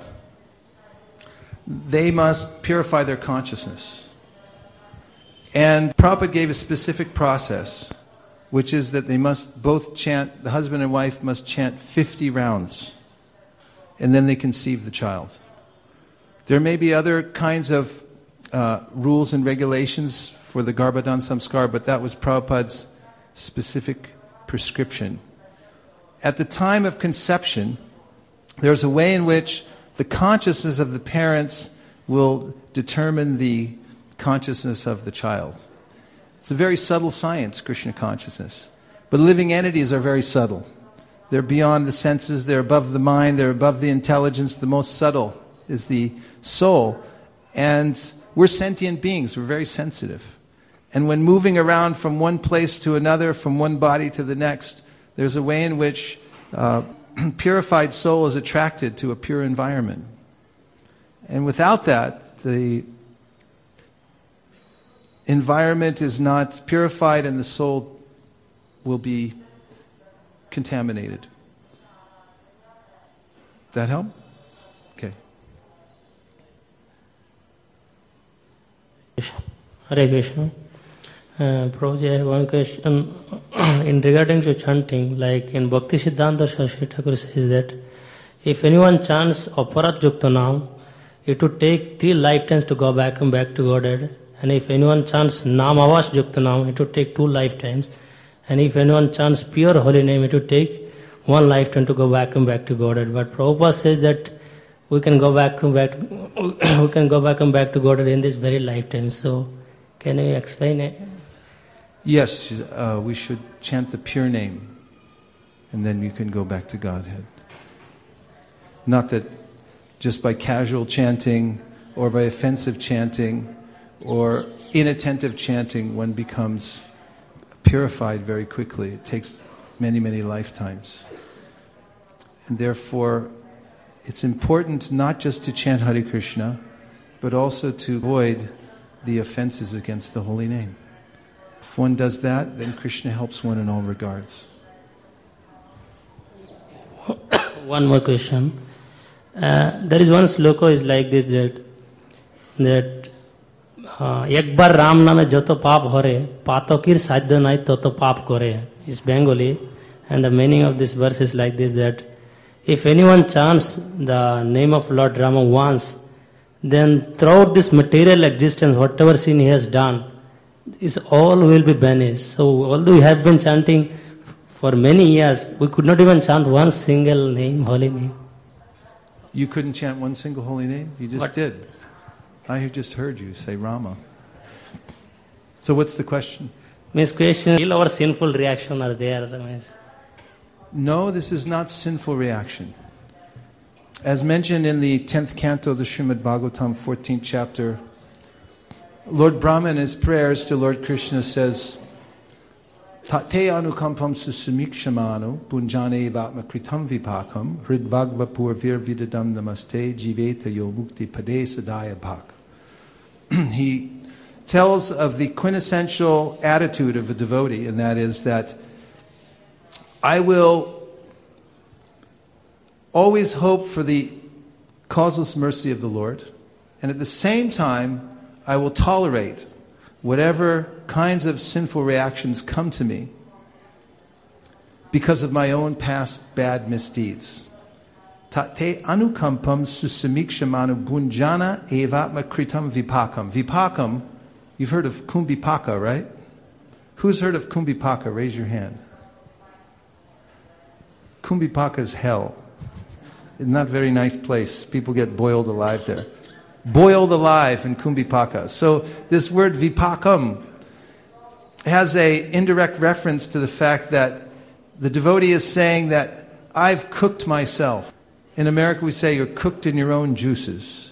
They must purify their consciousness. And Prabhupada gave a specific process, which is that they must both chant, the husband and wife must chant fifty rounds, and then they conceive the child. There may be other kinds of uh, rules and regulations for the Garbhadan Samskar, but that was Prabhupada's specific prescription. At the time of conception, there's a way in which the consciousness of the parents will determine the consciousness of the child. It's a very subtle science, Krishna consciousness. But living entities are very subtle. They're beyond the senses, they're above the mind, they're above the intelligence. The most subtle is the soul. And we're sentient beings, we're very sensitive. And when moving around from one place to another, from one body to the next, there's a way in which uh, purified soul is attracted to a pure environment. And without that, the environment is not purified and the soul will be contaminated. That help? Okay. Hare Krishna. Uh, Prabhuji, I have one question in regarding to chanting. Like in Bhakti Siddhanta, Shashi Thakur says that if anyone chants Aparat Yukta Naam, it would take three lifetimes to go back and back to Godhead. And if anyone chants Naam Avas Yukta Naam, it would take two lifetimes. And if anyone chants pure holy name, it would take one lifetime to go back and back to Godhead. But Prabhupada says that we can go back and back, we can go back and back to Godhead in this very lifetime. So, can you explain it? Yes, uh, we should chant the pure name, and then you can go back to Godhead. Not that just by casual chanting or by offensive chanting or inattentive chanting one becomes purified very quickly. It takes many, many lifetimes. And therefore, it's important not just to chant Hare Krishna, but also to avoid the offenses against the holy name. If one does that, then Krishna helps one in all regards. One more question. Uh, there is one sloka is like this, that that ek bar Ram name joto paap hore, patokir sadhya nai toto paap kore. It's Bengali, and the meaning of this verse is like this, that if anyone chants the name of Lord Rama once, then throughout this material existence, whatever sin he has done, is all will be banished. So although we have been chanting for many years, we could not even chant one single name, holy name. You couldn't chant one single holy name? You just what? did. I have just heard you say Rama. So what's the question? Means question, still our sinful reaction are there. Means. No, this is not sinful reaction. As mentioned in the tenth canto of the Srimad Bhagavatam, fourteenth chapter, Lord Brahma in his prayers to Lord Krishna says, Tate anukampam susamikshamano punjane vatma kritam vipakam hridvagva purvir vidadam namaste jiveta yo mukti pade sadaya bhak. He tells of the quintessential attitude of a devotee, and that is that I will always hope for the causeless mercy of the Lord, and at the same time I will tolerate whatever kinds of sinful reactions come to me because of my own past bad misdeeds. Tate anukampam susamikshamanu bunjana evatma kritam vipakam. Vipakam, you've heard of Kumbhipaka, right? Who's heard of Kumbhipaka? Raise your hand. Kumbhipaka is hell. It's not a very nice place. People get boiled alive there. Boiled alive in Kumbhipaka. So this word vipakam has a indirect reference to the fact that the devotee is saying that I've cooked myself. In America we say you're cooked in your own juices.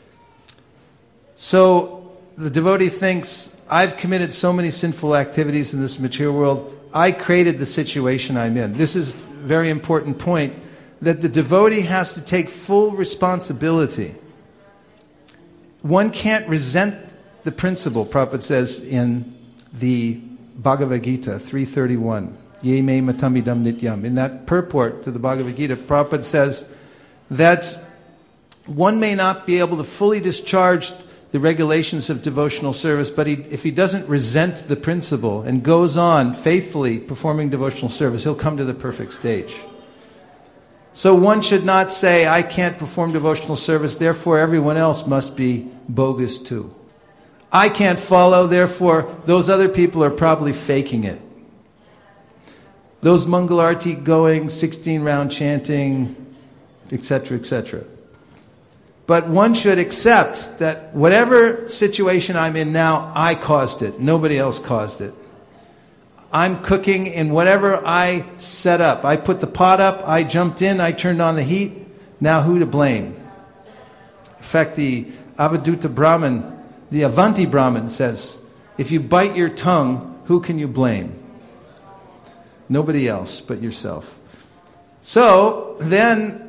So the devotee thinks, I've committed so many sinful activities in this material world, I created the situation I'm in. This is a very important point, that the devotee has to take full responsibility. One can't resent the principle, Prabhupada says in the Bhagavad Gita three thirty-one, Ye me matamidam nityam. In that purport to the Bhagavad Gita, Prabhupada says that one may not be able to fully discharge the regulations of devotional service, but he, if he doesn't resent the principle and goes on faithfully performing devotional service, he'll come to the perfect stage. So one should not say, I can't perform devotional service, therefore everyone else must be bogus too. I can't follow, therefore those other people are probably faking it. Those Mangalarti going, sixteen round chanting, et cetera, et cetera. But one should accept that whatever situation I'm in now, I caused it. Nobody else caused it. I'm cooking in whatever I set up. I put the pot up, I jumped in, I turned on the heat. Now who to blame? In fact, the Avaduta Brahman, the Avanti Brahman says, if you bite your tongue, who can you blame? Nobody else but yourself. So then,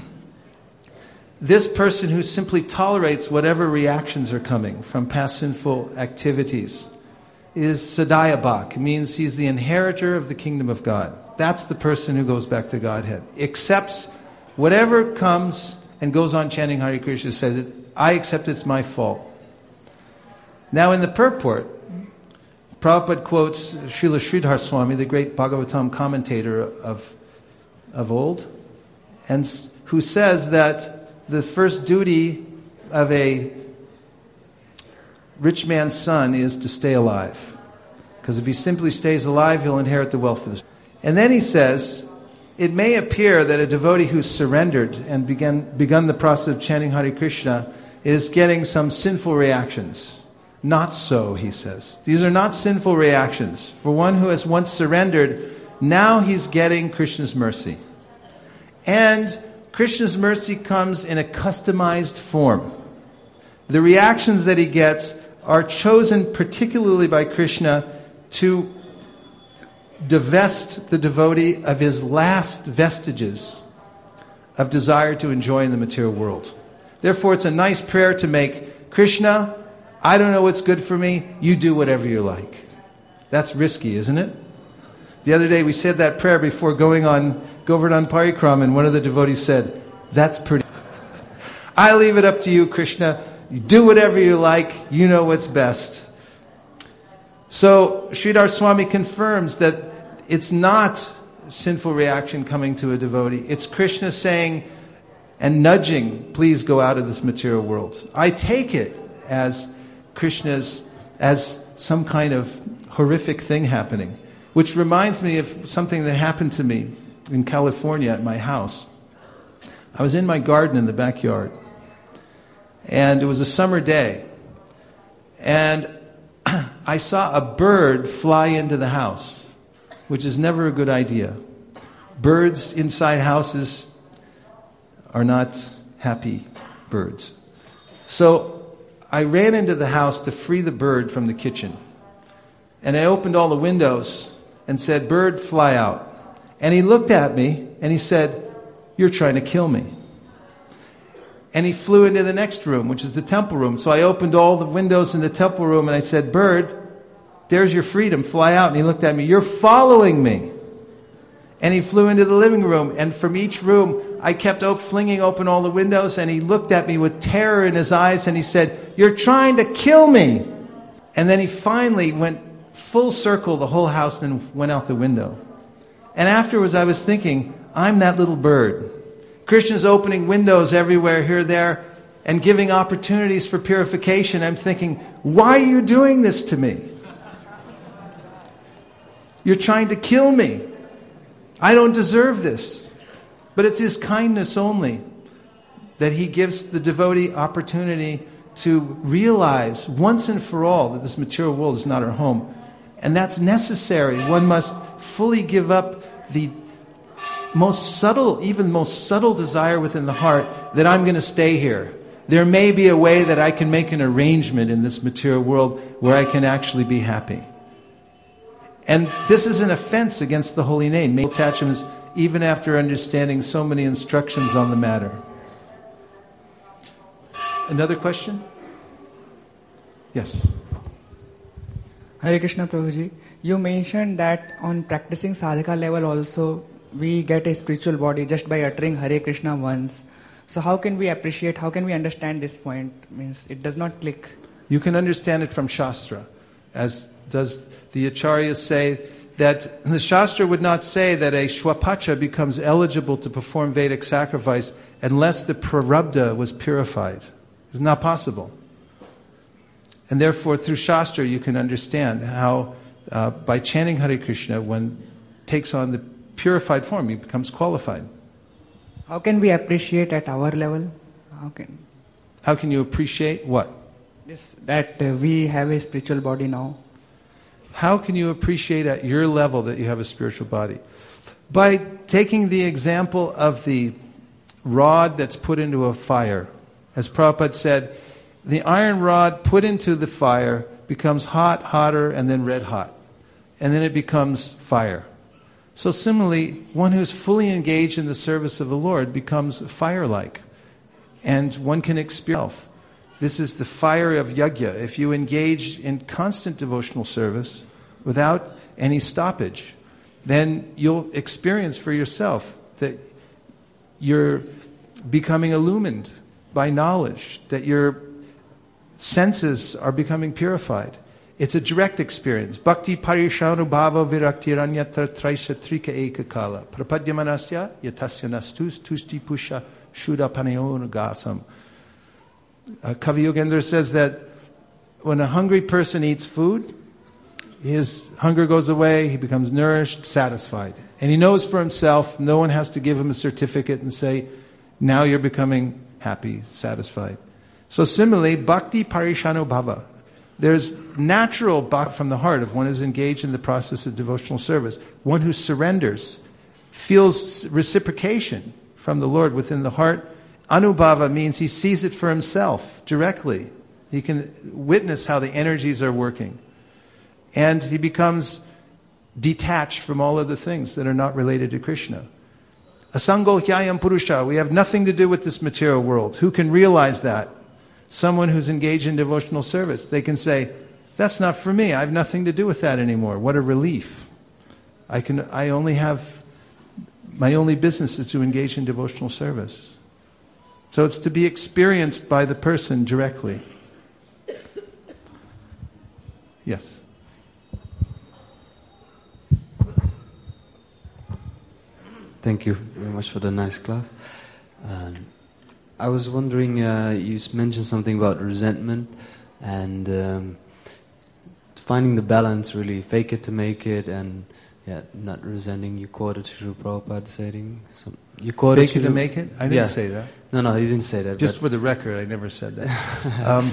this person who simply tolerates whatever reactions are coming from past sinful activities is Sadayabhak. It means he's the inheritor of the kingdom of God. That's the person who goes back to Godhead. Accepts whatever comes and goes on chanting Hare Krishna, says, I accept it's my fault. Now in the purport, Prabhupada quotes Srila Sridhar Swami, the great Bhagavatam commentator of, of old. and who says that the first duty of a rich man's son is to stay alive. Because if he simply stays alive, he'll inherit the wealth of this. And then he says, it may appear that a devotee who's surrendered and began, begun the process of chanting Hare Krishna is getting some sinful reactions. Not so, he says. These are not sinful reactions. For one who has once surrendered, now he's getting Krishna's mercy. And Krishna's mercy comes in a customized form. The reactions that he gets are chosen particularly by Krishna to divest the devotee of his last vestiges of desire to enjoy in the material world. Therefore, it's a nice prayer to make. Krishna, I don't know what's good for me. You do whatever you like. That's risky, isn't it? The other day we said that prayer before going on Govardhan Parikram, and one of the devotees said, that's pretty. I leave it up to you, Krishna. You do whatever you like. You know what's best. So Sridhar Swami confirms that it's not sinful reaction coming to a devotee. It's Krishna saying and nudging, please go out of this material world. I take it as Krishna's, as some kind of horrific thing happening. Which reminds me of something that happened to me in California at my house. I was in my garden in the backyard. And it was a summer day. And I saw a bird fly into the house, which is never a good idea. Birds inside houses are not happy birds. So I ran into the house to free the bird from the kitchen. And I opened all the windows and said, bird, fly out. And he looked at me and he said, you're trying to kill me. And he flew into the next room, which is the temple room. So I opened all the windows in the temple room and I said, bird, there's your freedom, fly out. And he looked at me, you're following me. And he flew into the living room. And from each room, I kept op- flinging open all the windows. And he looked at me with terror in his eyes and he said, you're trying to kill me. And then he finally went full circle the whole house and then went out the window. And afterwards I was thinking, I'm that little bird. Krishna's opening windows everywhere, here, there, and giving opportunities for purification. I'm thinking, why are you doing this to me? You're trying to kill me. I don't deserve this. But it's his kindness only that he gives the devotee opportunity to realize once and for all that this material world is not our home. And that's necessary. One must fully give up the most subtle, even most subtle desire within the heart that I'm going to stay here. There may be a way that I can make an arrangement in this material world where I can actually be happy. And this is an offense against the holy name. Make attachments even after understanding so many instructions on the matter. Another question? Yes. Hare Krishna Prabhuji, you mentioned that on practicing sadhaka level also we get a spiritual body just by uttering Hare Krishna once. So how can we appreciate, how can we understand this point? Means it does not click. You can understand it from Shastra, as does the Acharyas say that the Shastra would not say that a Shwapacha becomes eligible to perform Vedic sacrifice unless the Prarabdha was purified. It's not possible. And therefore, through Shastra, you can understand how, uh, by chanting Hare Krishna, one takes on the purified form, he becomes qualified. How can we appreciate at our level? How can? How can you appreciate what? This, that uh, we have a spiritual body now. How can you appreciate at your level that you have a spiritual body? By taking the example of the rod that's put into a fire. As Prabhupada said, the iron rod put into the fire becomes hot, hotter, and then red hot. And then it becomes fire. So similarly, one who's fully engaged in the service of the Lord becomes fire-like. And one can experience. This is the fire of yajna. If you engage in constant devotional service without any stoppage, then you'll experience for yourself that you're becoming illumined by knowledge, that your senses are becoming purified. It's a direct experience. Bhakti parishanubhava viraktiranyatra traisatrika ekakala. Prapadyamanasya yatasya nastus tusti pusha shuddha panayonugasam. Uh, Kavi Yogendra says that when a hungry person eats food, his hunger goes away, he becomes nourished, satisfied. And he knows for himself, no one has to give him a certificate and say, now you're becoming happy, satisfied. So similarly, bhakti parishanubhava. There's natural bhakti from the heart of one who's engaged in the process of devotional service. One who surrenders, feels reciprocation from the Lord within the heart. Anubhava means he sees it for himself directly. He can witness how the energies are working. And he becomes detached from all other things that are not related to Krishna. Asango hyayam purusha. We have nothing to do with this material world. Who can realize that? Someone who's engaged in devotional service. They can say, that's not for me. I have nothing to do with that anymore. What a relief. I can. I only have, my only business is to engage in devotional service. So it's to be experienced by the person directly. Yes. Thank you very much for the nice class. Um, I was wondering, uh, you mentioned something about resentment and um, finding the balance, really, fake it to make it, and yeah, not resenting. You quoted Srila Prabhupada saying, some, you quoted Fake it to make it? I didn't yeah. say that. No, no, you didn't say that. Just for the record, I never said that. um,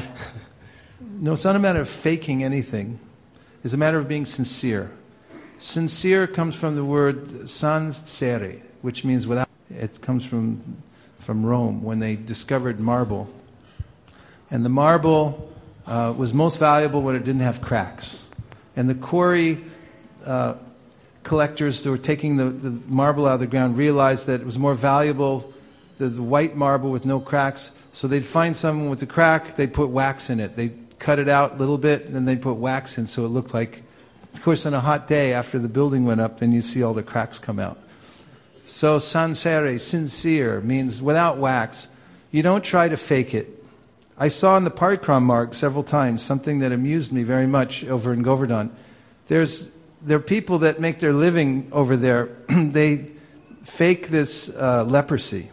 no, it's not a matter of faking anything. It's a matter of being sincere. Sincere comes from the word sansere, which means without. It comes from from Rome when they discovered marble. And the marble uh, was most valuable when it didn't have cracks. And the quarry uh, collectors that were taking the, the marble out of the ground realized that it was more valuable, the, the white marble with no cracks. So they'd find someone with a crack, they'd put wax in it. They'd cut it out a little bit, and then they'd put wax in so it looked like. Of course, on a hot day after the building went up, then you see all the cracks come out. So, sansere, sincere, means without wax. You don't try to fake it. I saw in the Parikram Marg several times something that amused me very much over in Govardhan. There's, there are people that make their living over there. They fake this uh, leprosy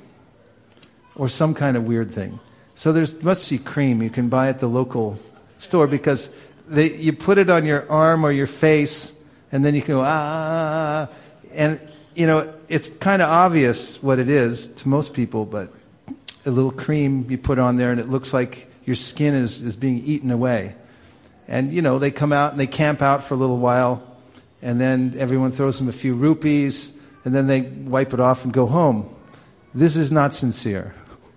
or some kind of weird thing. So there must be cream you can buy at the local store because they, you put it on your arm or your face, and then you can go, ah, and, you know, it's kind of obvious what it is to most people, but a little cream you put on there, and it looks like your skin is, is being eaten away. And, you know, they come out and they camp out for a little while, and then everyone throws them a few rupees, and then they wipe it off and go home. This is not sincere.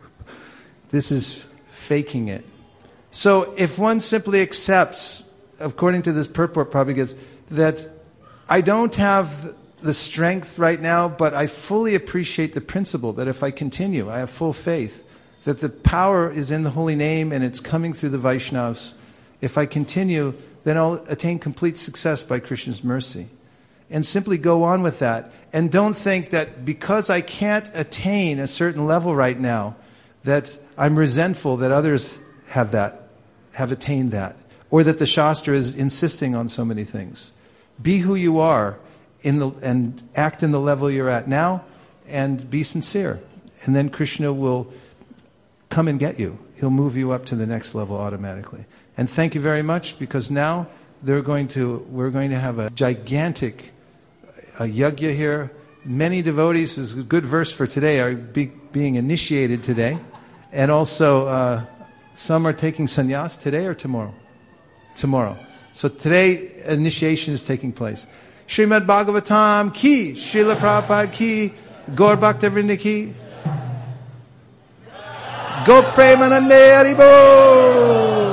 This is faking it. So if one simply accepts, according to this purport probably gets, that I don't have the strength right now, but I fully appreciate the principle that if I continue, I have full faith that the power is in the holy name and it's coming through the Vaishnavas. If I continue, then I'll attain complete success by Krishna's mercy. And simply go on with that. And don't think that because I can't attain a certain level right now, that I'm resentful that others have that, have attained that, or that the Shastra is insisting on so many things. Be who you are in the, and act in the level you're at now, and be sincere. And then Krishna will come and get you. He'll move you up to the next level automatically. And thank you very much, because now they're going to, we're going to have a gigantic a yajna here. Many devotees, this is a good verse for today, are be, being initiated today. And also, uh, some are taking sannyas today or tomorrow? Tomorrow. So today, initiation is taking place. Srimad Bhagavatam ki, Srila Prabhupada ki, Gaur Bhakta-vrinda ki. Go Premanande Haribo!